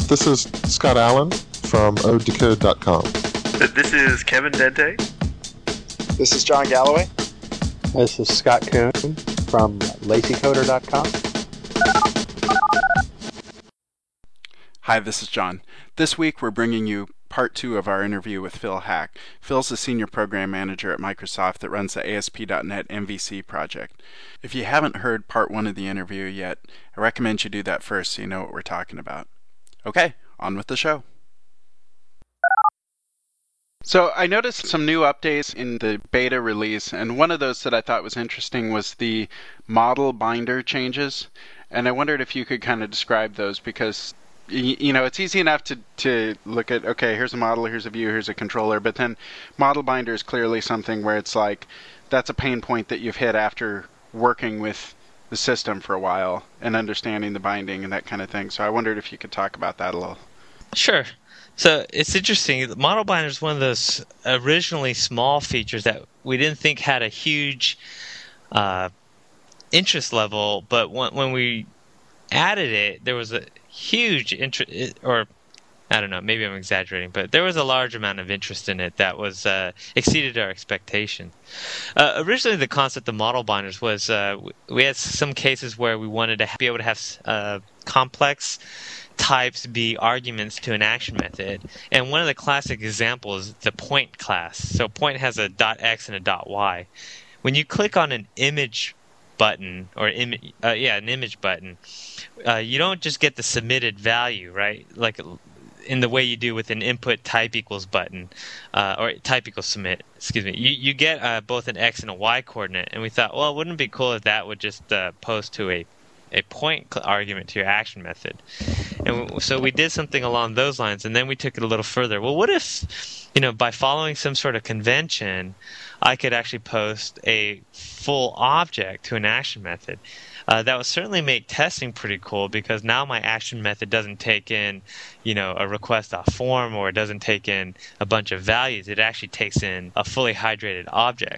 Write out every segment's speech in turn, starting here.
This is Scott Allen from odecode.com. This is Kevin Dente. This is John Galloway. This is Scott Kuhn from lazycoder.com. Hi, this is John. This week we're bringing you part 2 of our interview with Phil Hack. Phil's the senior program manager at Microsoft that runs the ASP.NET MVC project. If you haven't heard part 1 of the interview yet, I recommend you do that first so you know what we're talking about. Okay, on with the show. So I noticed some new updates in the beta release, and one of those that I thought was interesting was the model binder changes. And I wondered if you could kind of describe those, because it's easy enough to look at, okay, here's a model, here's a view, here's a controller, but then model binder is clearly something where it's like, that's a pain point that you've hit after working with the system for a while and understanding the binding and that kind of thing. So I wondered if you could talk about that a little. Sure. So it's interesting. Model binder is one of those originally small features that we didn't think had a huge interest level, but when we added it, there was a huge interest, or I don't know, maybe I'm exaggerating, but there was a large amount of interest in it that was exceeded our expectation. Originally, the concept of model binders was we had some cases where we wanted to be able to have complex types be arguments to an action method, and one of the classic examples is the point class. So point has a .x and a .y. When you click on an image button, or an image button, you don't just get the submitted value, right? Like in the way you do with an input type equals button, or type equals submit, excuse me. You get both an X and a Y coordinate, and we thought, well, wouldn't it be cool if that would just post to a point argument to your action method? And so we did something along those lines, and then we took it a little further. Well, what if, by following some sort of convention, I could actually post a full object to an action method? That would certainly make testing pretty cool, because now my action method doesn't take in, a request.form, or it doesn't take in a bunch of values. It actually takes in a fully hydrated object.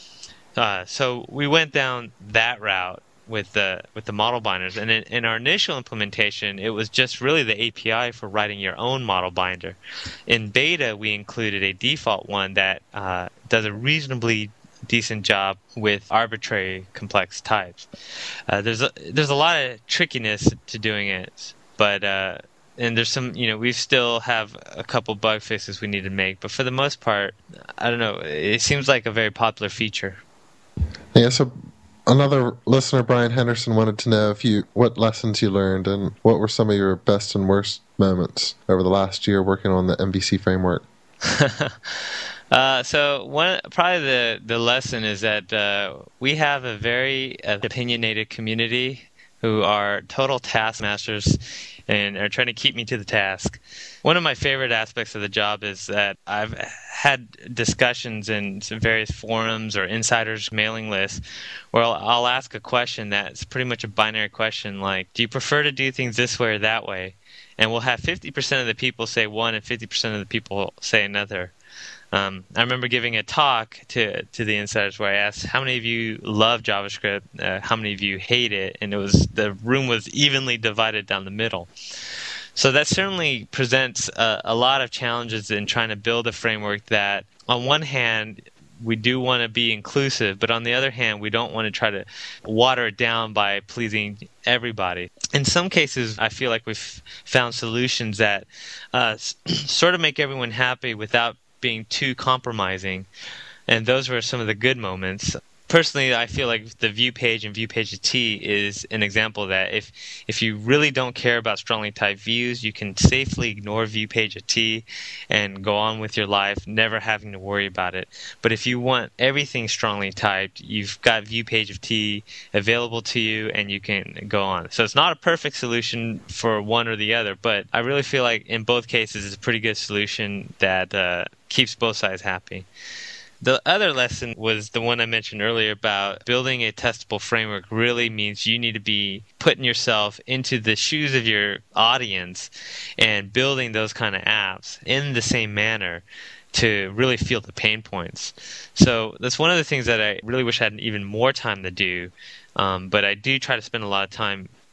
So we went down that route with the model binders, and in our initial implementation, it was just really the API for writing your own model binder. In beta, we included a default one that does a reasonably decent job with arbitrary complex types. There's a lot of trickiness to doing it, but and there's some, we still have a couple bug fixes we need to make, but for the most part, I don't know, it seems like a very popular feature. Yeah, so another listener, Brian Henderson, wanted to know what lessons you learned and what were some of your best and worst moments over the last year working on the MVC framework. So probably the lesson is that we have a very opinionated community who are total taskmasters and are trying to keep me to the task. One of my favorite aspects of the job is that I've had discussions in some various forums or insiders' mailing lists where I'll ask a question that's pretty much a binary question, like, do you prefer to do things this way or that way? And we'll have 50% of the people say one and 50% of the people say another. I remember giving a talk to the insiders where I asked, how many of you love JavaScript? How many of you hate it? And the room was evenly divided down the middle. So that certainly presents a lot of challenges in trying to build a framework that, on one hand, we do want to be inclusive, but on the other hand, we don't want to try to water it down by pleasing everybody. In some cases, I feel like we've found solutions that sort of make everyone happy without being too compromising, and those were some of the good moments. Personally, I feel like the view page and view page T is an example of that if you really don't care about strongly typed views, you can safely ignore view page T and go on with your life, never having to worry about it. But if you want everything strongly typed, you've got view page of T available to you, and you can go on. So it's not a perfect solution for one or the other, but I really feel like in both cases it's a pretty good solution that keeps both sides happy. The other lesson was the one I mentioned earlier about building a testable framework really means you need to be putting yourself into the shoes of your audience and building those kind of apps in the same manner to really feel the pain points. So that's one of the things that I really wish I had even more time to do, but I do try to spend a lot of time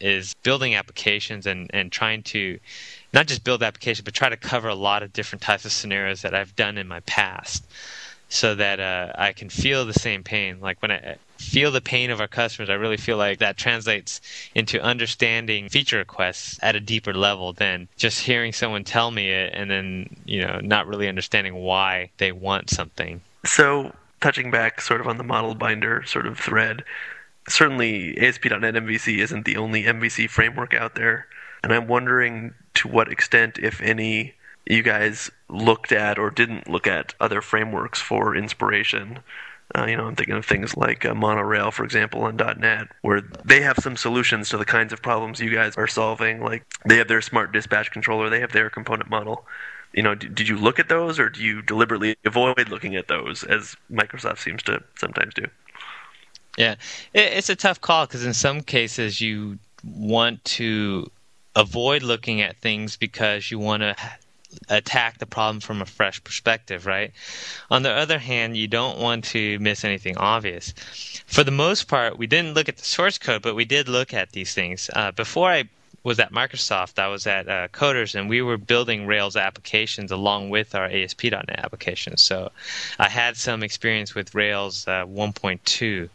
is building applications and trying to not just build applications, but try to cover a lot of different types of scenarios that I've done in my past, so that I can feel the same pain. Like when I feel the pain of our customers, I really feel like that translates into understanding feature requests at a deeper level than just hearing someone tell me it and then, not really understanding why they want something. So, touching back sort of on the model binder sort of thread, certainly ASP.NET MVC isn't the only MVC framework out there, and I'm wondering to what extent, if any, you guys looked at or didn't look at other frameworks for inspiration. I'm thinking of things like Monorail, for example, on .NET, where they have some solutions to the kinds of problems you guys are solving. Like they have their smart dispatch controller, they have their component model. Did you look at those, or do you deliberately avoid looking at those, as Microsoft seems to sometimes do? Yeah, it's a tough call because in some cases you want to avoid looking at things because you want to attack the problem from a fresh perspective, right? On the other hand, you don't want to miss anything obvious. For the most part, we didn't look at the source code, but we did look at these things. Before I was at Microsoft, I was at Coders, and we were building Rails applications along with our ASP.NET applications. So I had some experience with Rails 1.2.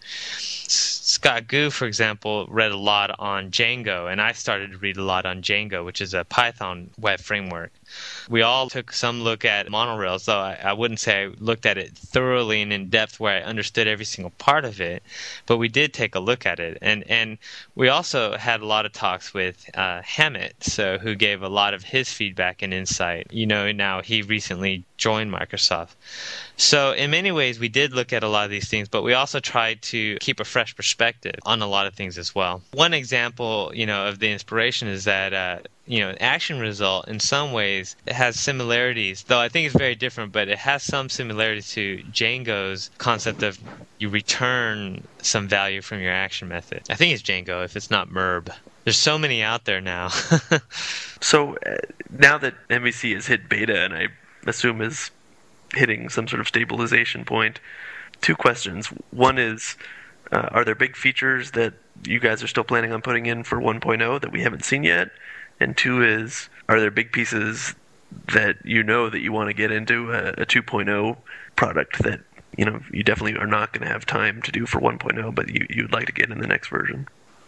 Scott Gu, for example, read a lot on Django, and I started to read a lot on Django, which is a Python web framework. We all took some look at Monorail, so I wouldn't say I looked at it thoroughly and in depth where I understood every single part of it, but we did take a look at it. And we also had a lot of talks with Hammett, who gave a lot of his feedback and insight. Now he recently joined Microsoft. So in many ways, we did look at a lot of these things, but we also tried to keep a fresh perspective on a lot of things as well. One example, of the inspiration is that Action Result, in some ways, it has similarities, though I think it's very different, but it has some similarities to Django's concept of you return some value from your action method. I think it's Django, if it's not MERB. There's so many out there now. So now that MVC has hit beta, and I assume is hitting some sort of stabilization point, two questions. One is, are there big features that you guys are still planning on putting in for 1.0 that we haven't seen yet? And two is, are there big pieces that that you want to get into a 2.0 product that you definitely are not going to have time to do for 1.0, but you'd like to get in the next version?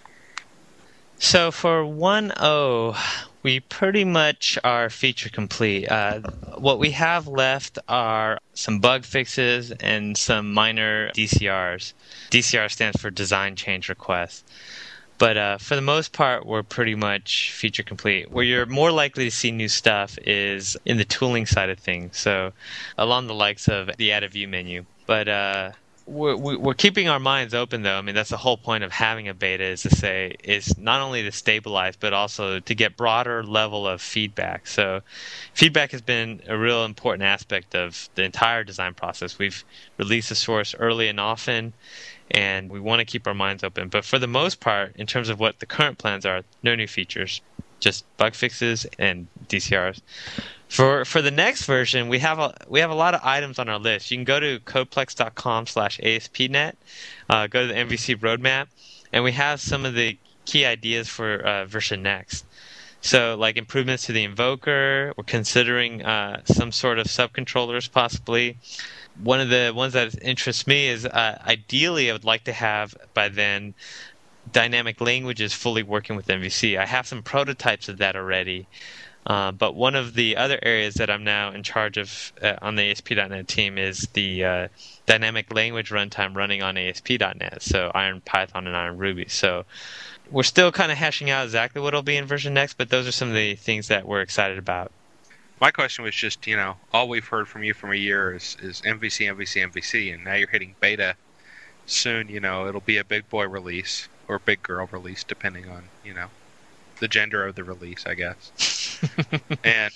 So for 1.0, we pretty much are feature complete. What we have left are some bug fixes and some minor DCRs. DCR stands for Design Change Requests. But for the most part, we're pretty much feature complete. Where you're more likely to see new stuff is in the tooling side of things, so along the likes of the Add a View menu. But we're keeping our minds open, though. I mean, that's the whole point of having a beta, is not only to stabilize, but also to get broader level of feedback. So feedback has been a real important aspect of the entire design process. We've released the source early and often, and we want to keep our minds open. But for the most part, in terms of what the current plans are, no new features, just bug fixes and DCRs. For the next version, we have a lot of items on our list. You can go to codeplex.com/ASP.NET, go to the MVC roadmap, and we have some of the key ideas for version next. So, like improvements to the invoker, we're considering some sort of subcontrollers possibly. One of the ones that interests me is ideally I would like to have by then dynamic languages fully working with MVC. I have some prototypes of that already. But one of the other areas that I'm now in charge of on the ASP.NET team is the dynamic language runtime running on ASP.NET, so Iron Python and Iron Ruby. So we're still kind of hashing out exactly what will be in version next, but those are some of the things that we're excited about. My question was just, all we've heard from you from a year is MVC, MVC, MVC, and now you're hitting beta. Soon, it'll be a big boy release, or big girl release, depending on, the gender of the release, I guess. and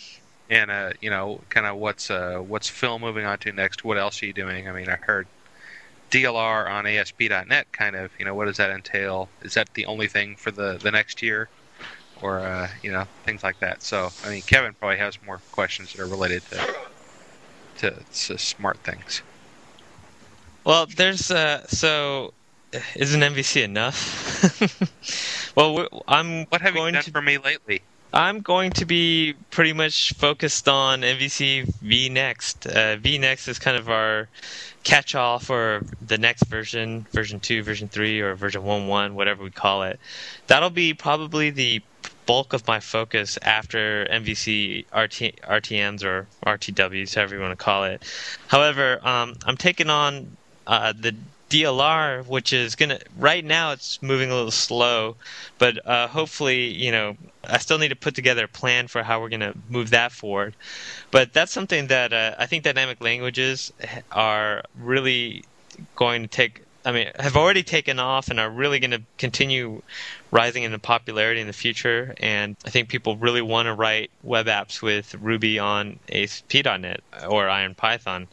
kind of what's Phil moving on to next? What else are you doing? I mean, I heard DLR on ASP.NET. Kind of, what does that entail? Is that the only thing for the next year, or things like that? So, I mean, Kevin probably has more questions that are related to smart things. Well, there's so isn't MVC enough? Well, I'm What have you going done to for me lately? I'm going to be pretty much focused on MVC vNext. vNext is kind of our catch-all for the next version, version 2, version 3, or version 1.1, whatever we call it. That'll be probably the bulk of my focus after MVC RTMs or RTWs, however you want to call it. However, I'm taking on the DLR, which is right now it's moving a little slow, but hopefully, I still need to put together a plan for how we're going to move that forward. But that's something that I think dynamic languages are really going to have already taken off and are really going to continue rising into popularity in the future. And I think people really want to write web apps with Ruby on ASP.NET or IronPython.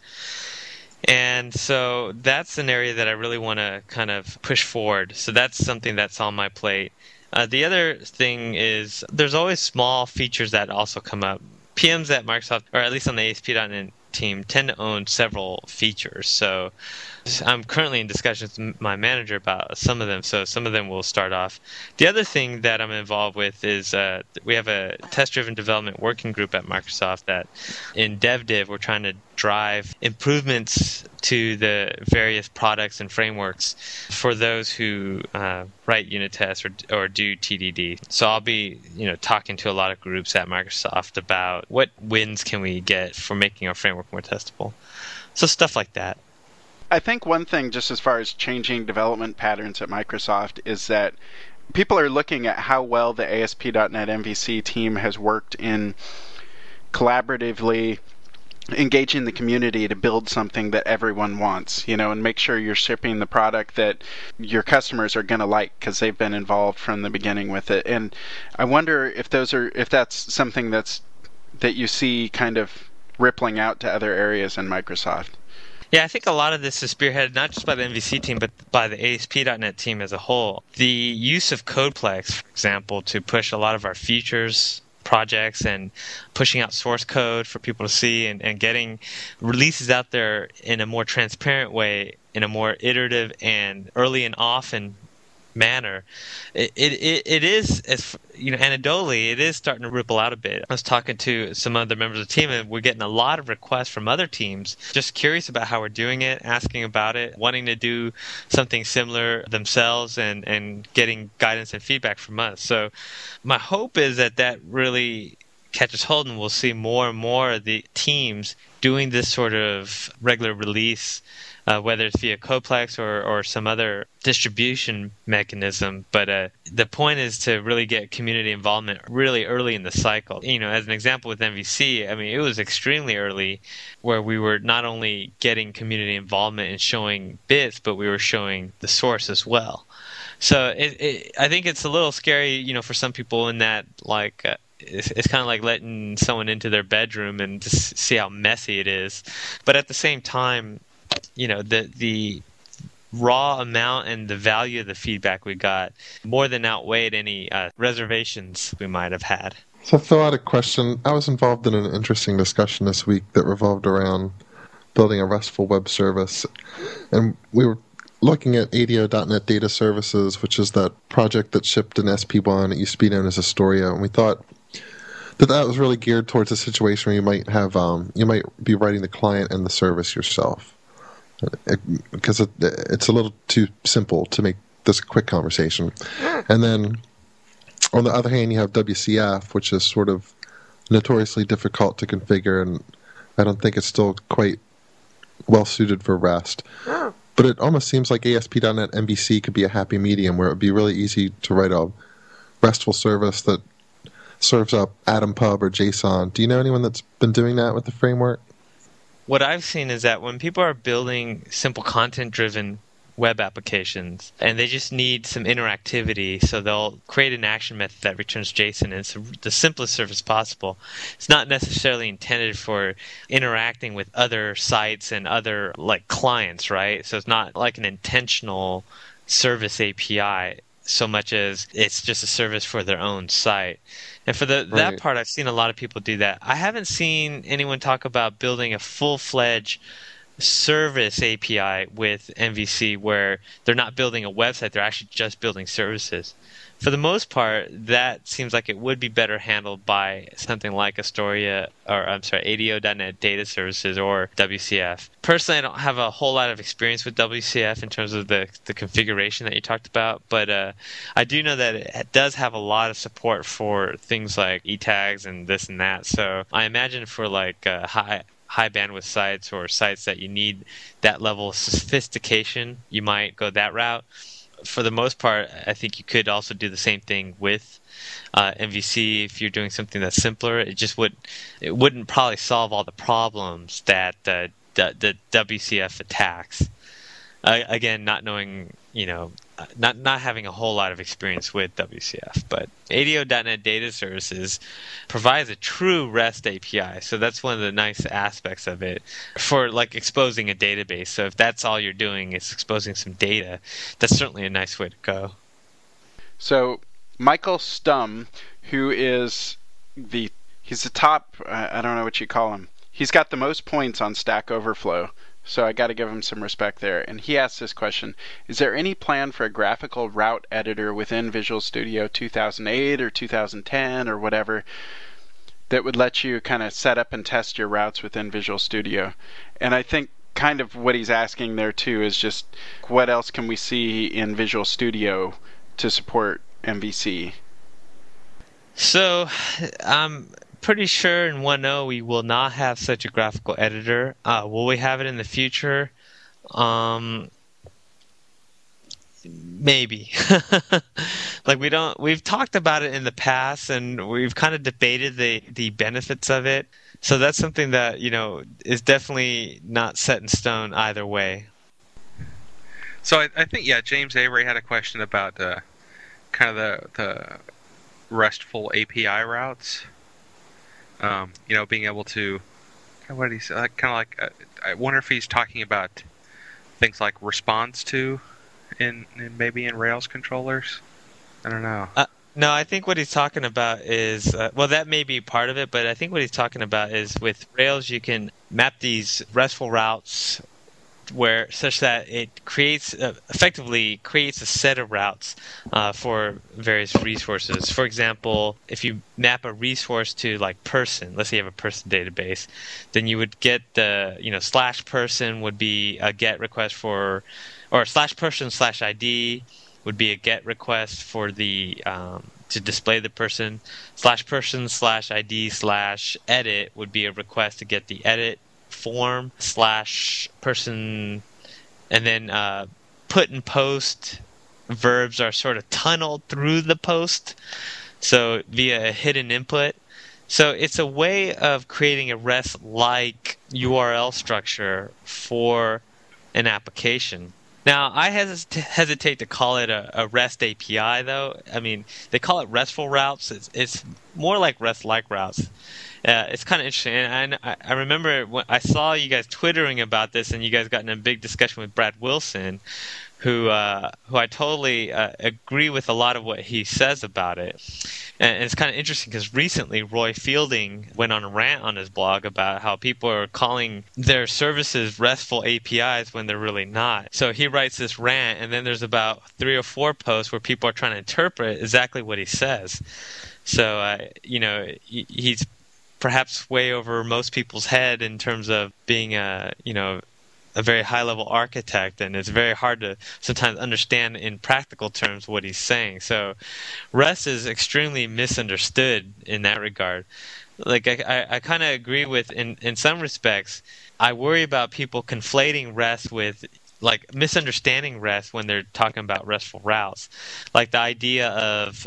And so that's an area that I really want to kind of push forward. So that's something that's on my plate. The other thing is there's always small features that also come up. PMs at Microsoft, or at least on the ASP.NET team, tend to own several features. So I'm currently in discussions with my manager about some of them, so some of them will start off. The other thing that I'm involved with is we have a test-driven development working group at Microsoft that in DevDiv we're trying to drive improvements to the various products and frameworks for those who write unit tests or do TDD. So I'll be talking to a lot of groups at Microsoft about what wins can we get for making our framework more testable. So stuff like that. I think one thing, just as far as changing development patterns at Microsoft, is that people are looking at how well the ASP.NET MVC team has worked in collaboratively engaging the community to build something that everyone wants, and make sure you're shipping the product that your customers are going to like because they've been involved from the beginning with it. And I wonder if that's something that you see kind of rippling out to other areas in Microsoft. Yeah, I think a lot of this is spearheaded not just by the MVC team, but by the ASP.NET team as a whole. The use of Codeplex, for example, to push a lot of our features, projects, and pushing out source code for people to see and getting releases out there in a more transparent way, in a more iterative and early and often manner. It is, as anecdotally, it is starting to ripple out a bit. I was talking to some other members of the team, and we're getting a lot of requests from other teams, just curious about how we're doing it, asking about it, wanting to do something similar themselves, and getting guidance and feedback from us. So my hope is that really catches hold, and we'll see more and more of the teams doing this sort of regular release, whether it's via Codeplex or some other distribution mechanism. But the point is to really get community involvement really early in the cycle. As an example with MVC, it was extremely early where we were not only getting community involvement and showing bits, but we were showing the source as well. So I think it's a little scary, for some people in that, it's kind of like letting someone into their bedroom and just see how messy it is. But at the same time, the raw amount and the value of the feedback we got more than outweighed any reservations we might have had. So I'll throw out a question. I was involved in an interesting discussion this week that revolved around building a RESTful web service. And we were looking at ADO.NET Data Services, which is that project that shipped in SP1. It used to be known as Astoria. And we thought that was really geared towards a situation where you might be writing the client and the service yourself. Because it's a little too simple to make this a quick conversation. And then, on the other hand, you have WCF, which is sort of notoriously difficult to configure, and I don't think it's still quite well suited for REST. But it almost seems like ASP.NET MVC could be a happy medium where it would be really easy to write a RESTful service that serves up AtomPub or JSON. Do you know anyone that's been doing that with the framework? What I've seen is that when people are building simple content-driven web applications and they just need some interactivity, so they'll create an action method that returns JSON, and it's the simplest service possible. It's not necessarily intended for interacting with other sites and other clients, right? So it's not like an intentional service API so much as it's just a service for their own site. And for that part, I've seen a lot of people do that. I haven't seen anyone talk about building a full-fledged service API with MVC where they're not building a website, they're actually just building services. for the most part, that seems like it would be better handled by something like Astoria, or I'm sorry, ADO.NET Data Services or WCF. Personally, I don't have a whole lot of experience with WCF in terms of the configuration that you talked about, but I do know that it does have a lot of support for things like e-tags and this and that. So I imagine for like high bandwidth sites or sites that you need that level of sophistication, you might go that route. For the most part, I think you could also do the same thing with MVC if you're doing something that's simpler. It wouldn't probably solve all the problems that the WCF attacks. Again, not knowing, not having a whole lot of experience with WCF, but ADO.NET Data Services provides a true REST API, so that's one of the nice aspects of it for like exposing a database. So if that's all you're doing is exposing some data, that's certainly a nice way to go. So Michael Stum, who is he's the top, I don't know what you call him. He's got the most points on Stack Overflow. So I got to give him some respect there. And he asked this question: is there any plan for a graphical route editor within Visual Studio 2008 or 2010 or whatever that would let you kind of set up and test your routes within Visual Studio? And I think kind of what he's asking there too is just what else can we see in Visual Studio to support MVC? So pretty sure in 1.0 we will not have such a graphical editor. Will we have it in the future? Maybe. We've talked about it in the past and we've kind of debated the benefits of it. So that's something that, is definitely not set in stone either way. So I think, James Avery had a question about kind of the RESTful API routes. Being able to, what did he say? I wonder if he's talking about things like response to, maybe in Rails controllers. I don't know. No, I think what he's talking about is, that may be part of it, but I think what he's talking about is with Rails you can map these RESTful routes such that it effectively creates a set of routes for various resources. For example, if you map a resource to like person, let's say you have a person database, then you would get the /person would be a get request for, or /person/ID would be a get request for the to display the person. /person/ID/edit would be a request to get the edit form /person, and then put and post verbs are sort of tunneled through the post, so via a hidden input. So it's a way of creating a REST-like URL structure for an application. Now, I hesitate to call it a REST API, though. I mean, they call it RESTful routes. It's more like REST-like routes. It's kind of interesting. And I remember when I saw you guys twittering about this, and you guys got in a big discussion with Brad Wilson, who I totally agree with a lot of what he says about it. And it's kind of interesting because recently Roy Fielding went on a rant on his blog about how people are calling their services RESTful APIs when they're really not. So he writes this rant, and then there's about 3 or 4 posts where people are trying to interpret exactly what he says. So, he's perhaps way over most people's head in terms of being a very high-level architect, and it's very hard to sometimes understand in practical terms what he's saying. So REST is extremely misunderstood in that regard. Like I kind of agree with, in some respects, I worry about people conflating REST with, like, misunderstanding REST when they're talking about RESTful routes. Like the idea of,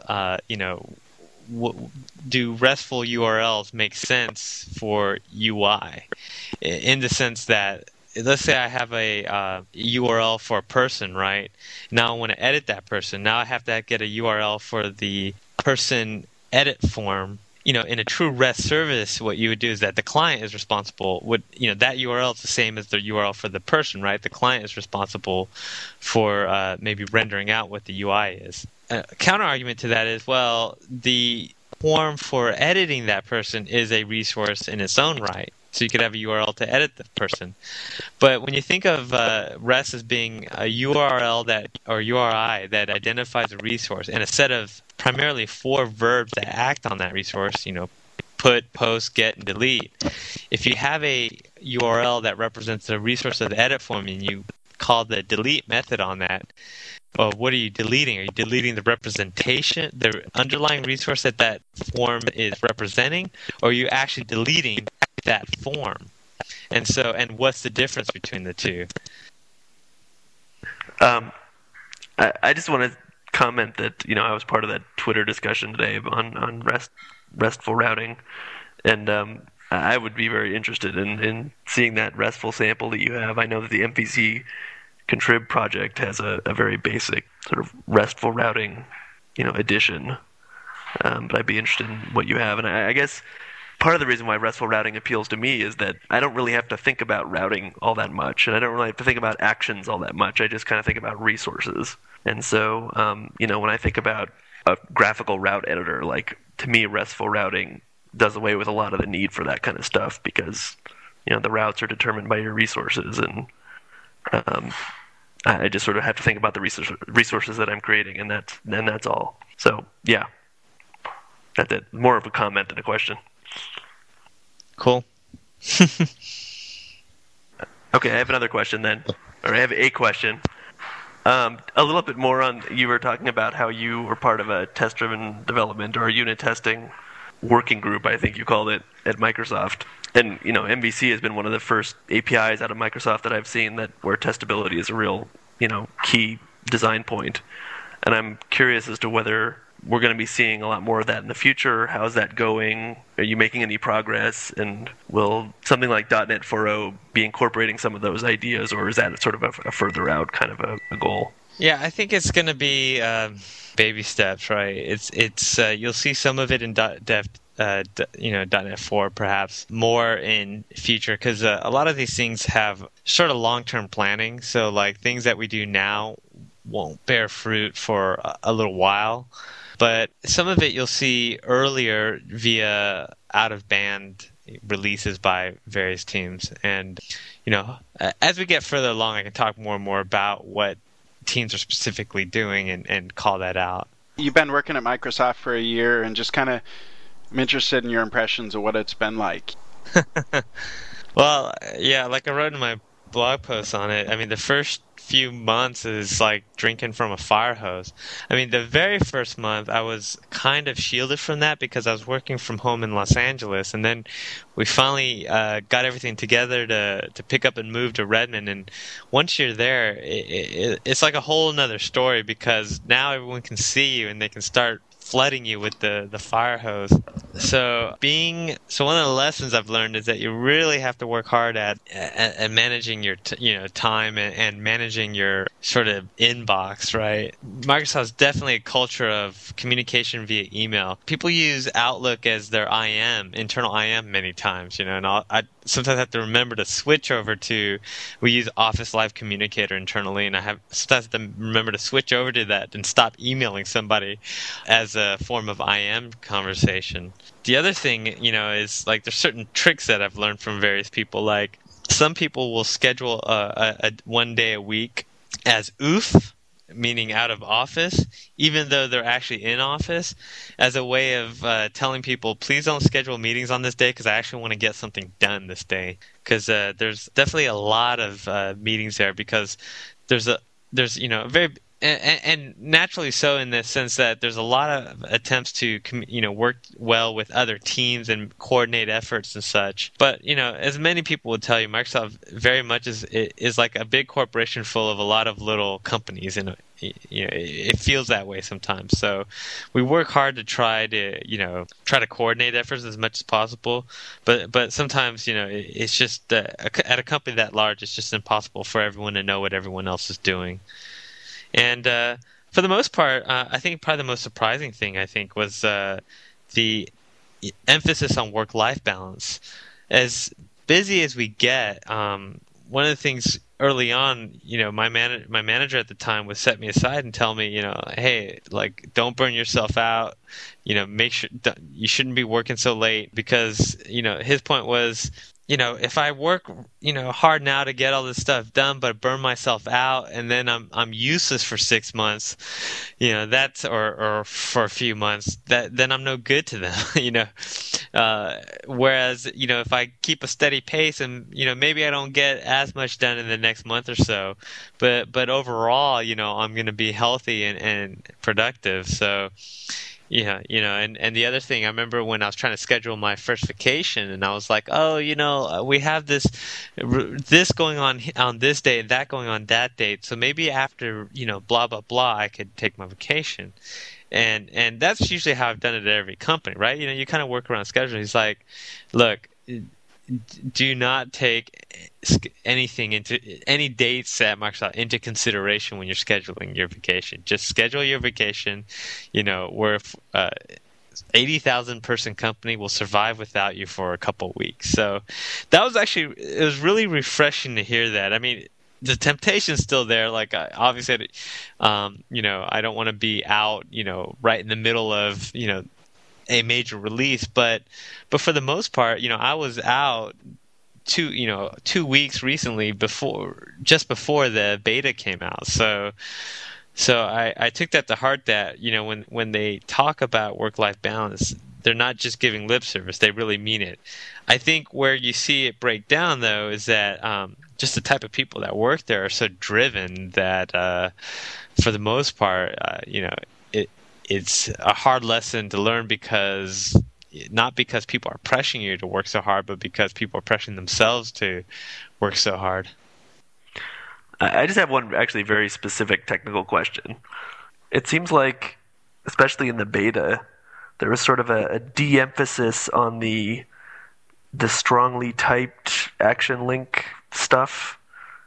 do RESTful URLs make sense for UI? In the sense that, let's say I have a URL for a person, right? Now I want to edit that person. Now I have to get a URL for the person edit form. In a true REST service, what you would do is that the client is responsible. That URL is the same as the URL for the person, right? The client is responsible for maybe rendering out what the UI is. A counter argument to that is, well, the form for editing that person is a resource in its own right. so you could have a URL to edit the person. But when you think of REST as being a URL or URI that identifies a resource and a set of primarily 4 verbs that act on that resource, put, post, get, and delete. If you have a URL that represents the resource of the edit form and you call the delete method on that, well, what are you deleting? Are you deleting the representation, the underlying resource that form is representing, or are you actually deleting that form? And what's the difference between the two? I just want to comment that I was part of that Twitter discussion today on RESTful routing, and I would be very interested in seeing that RESTful sample that you have. I know that the MVC Contrib project has a very basic sort of RESTful routing, edition, but I'd be interested in what you have. And I guess part of the reason why RESTful routing appeals to me is that I don't really have to think about routing all that much, and I don't really have to think about actions all that much. I just kind of think about resources. And so, when I think about a graphical route editor, like, to me, RESTful routing does away with a lot of the need for that kind of stuff because, the routes are determined by your resources, and I just sort of have to think about the resources that I'm creating, and that's all. So, yeah, that's it. More of a comment than a question. Cool. Okay, I have another question then, or I have a question. A little bit more on, you were talking about how you were part of a test-driven development or a unit testing working group, I think you called it, at Microsoft. And, MVC has been one of the first APIs out of Microsoft that I've seen where testability is a real, key design point. And I'm curious as to whether we're going to be seeing a lot more of that in the future. How's that going? Are you making any progress? And will something like .NET 4.0 be incorporating some of those ideas, or is that sort of a further out kind of a goal? Yeah, I think it's going to be baby steps, right? It's you'll see some of it in .NET 4, perhaps more in future, because a lot of these things have sort of long-term planning. So, like, things that we do now won't bear fruit for a little while. But some of it you'll see earlier via out-of-band releases by various teams. And, as we get further along, I can talk more and more about what teams are specifically doing and call that out. You've been working at Microsoft for a year, and just kind of I'm interested in your impressions of what it's been like. Well, yeah, like I wrote in my blog post on it, I mean, the first few months is like drinking from a fire hose. I mean, the very first month I was kind of shielded from that because I was working from home in Los Angeles, and then we finally got everything together to pick up and move to Redmond. And once you're there, it's like a whole nother story because now everyone can see you and they can start flooding you with the fire hose. So one of the lessons I've learned is that you really have to work hard at managing your time and managing your sort of inbox, right? Microsoft's definitely a culture of communication via email. People use Outlook as their internal IM many times, and I sometimes have to remember to switch over we use Office Live Communicator internally, and I sometimes have to remember to switch over to that and stop emailing somebody as a form of IM conversation. The other thing, is like there's certain tricks that I've learned from various people. Like some people will schedule a 1 day a week as OOF, meaning out of office, even though they're actually in office, as a way of telling people, please don't schedule meetings on this day because I actually want to get something done this day. Because there's definitely a lot of meetings there because there's a very and naturally so in the sense that there's a lot of attempts to work well with other teams and coordinate efforts and such. But as many people would tell you, Microsoft very much is like a big corporation full of a lot of little companies, and it feels that way sometimes. So we work hard to try to coordinate efforts as much as possible. But sometimes it's just at a company that large, it's just impossible for everyone to know what everyone else is doing. And for the most part, I think probably the most surprising thing, was the emphasis on work-life balance. As busy as we get, one of the things early on, my manager at the time would set me aside and tell me, hey, like, don't burn yourself out. Make sure you shouldn't be working so late because, his point was, if I work, hard now to get all this stuff done, but burn myself out, and then I'm useless for 6 months, that's or for a few months, then I'm no good to them, whereas if I keep a steady pace and maybe I don't get as much done in the next month or so, but overall, I'm going to be healthy and productive. So. Yeah, and the other thing, I remember when I was trying to schedule my first vacation, and I was like, oh, we have this going on this day, and that going on that date, so maybe after, blah, blah, blah, I could take my vacation. And that's usually how I've done it at every company, right? You kind of work around scheduling. He's like, look, do not take any dates at Microsoft into consideration when you're scheduling your vacation. Just schedule your vacation. Where 80,000 person company will survive without you for a couple weeks. So it was really refreshing to hear that. I mean, the temptation's still there. Like obviously, I don't want to be out, right in the middle of, a major release, but for the most part, I was out 2 weeks recently just before the beta came out. So I took that to heart that, when they talk about work-life balance, they're not just giving lip service, they really mean it. I think where you see it break down though is that just the type of people that work there are so driven that for the most part, it's a hard lesson to learn not because people are pressuring you to work so hard, but because people are pressuring themselves to work so hard. I just have one actually very specific technical question. It seems like, especially in the beta, there was sort of a de-emphasis on the strongly typed action link stuff.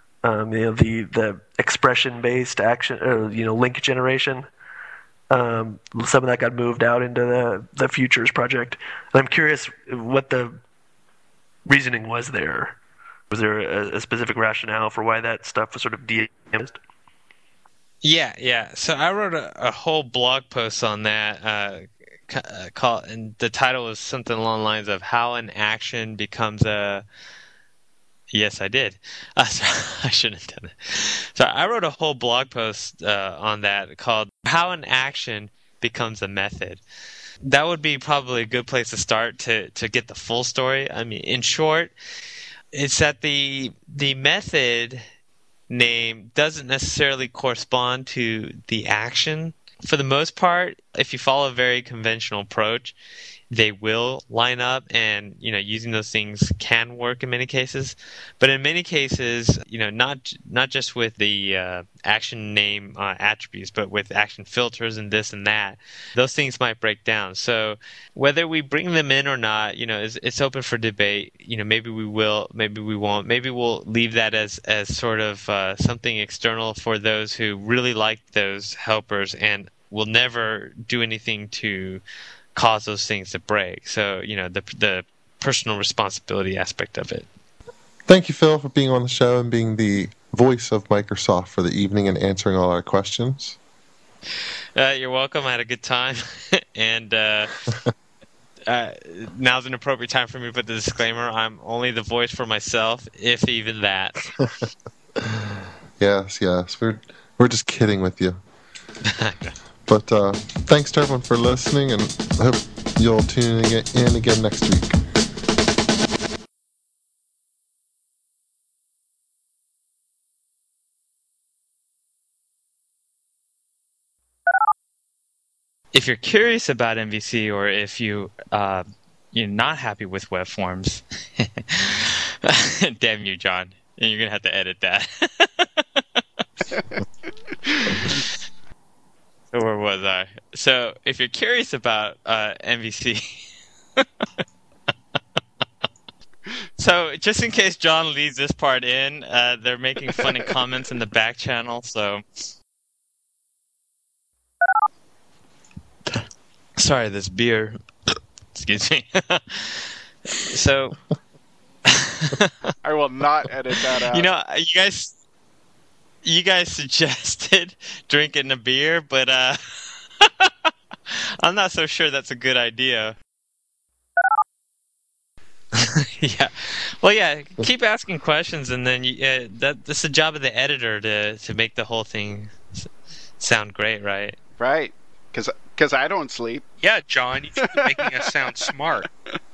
The expression-based action, link generation. Some of that got moved out into the Futures project. And I'm curious what the reasoning was there. Was there a specific rationale for why that stuff was sort of de-emphasized? Yeah. So I wrote a whole blog post on that, and the title was something along the lines of "How an Action Becomes a." Yes, I did. I shouldn't have done it. So I wrote a whole blog post on that called "How an Action Becomes a Method." That would be probably a good place to start to get the full story. I mean, in short, it's that the method name doesn't necessarily correspond to the action. For the most part, if you follow a very conventional approach, they will line up, and using those things can work in many cases. But in many cases, not just with the action name attributes, but with action filters and this and that, those things might break down. So whether we bring them in or not, it's open for debate. Maybe we will, maybe we won't. Maybe we'll leave that as sort of something external for those who really like those helpers and will never do anything to cause those things to break. So, the personal responsibility aspect of it. Thank you, Phil, for being on the show and being the voice of Microsoft for the evening and answering all our questions. You're welcome. I had a good time. And now's an appropriate time for me to put the disclaimer. I'm only the voice for myself, if even that. Yes. We're just kidding with you. But thanks to everyone for listening, and I hope you'll tune in again next week. If you're curious about MVC, or if you're not happy with web forms, damn you, John, and you're gonna have to edit that. So where was I? So if you're curious about MVC, so just in case John leaves this part in, they're making funny comments in the back channel. So sorry, this beer. Excuse me. So I will not edit that out. You guys suggested drinking a beer, but I'm not so sure that's a good idea. Yeah. Well, yeah. Keep asking questions, and then that's the job of the editor to make the whole thing sound great, right? Right. Because I don't sleep. Yeah, John, you should be making us sound smart.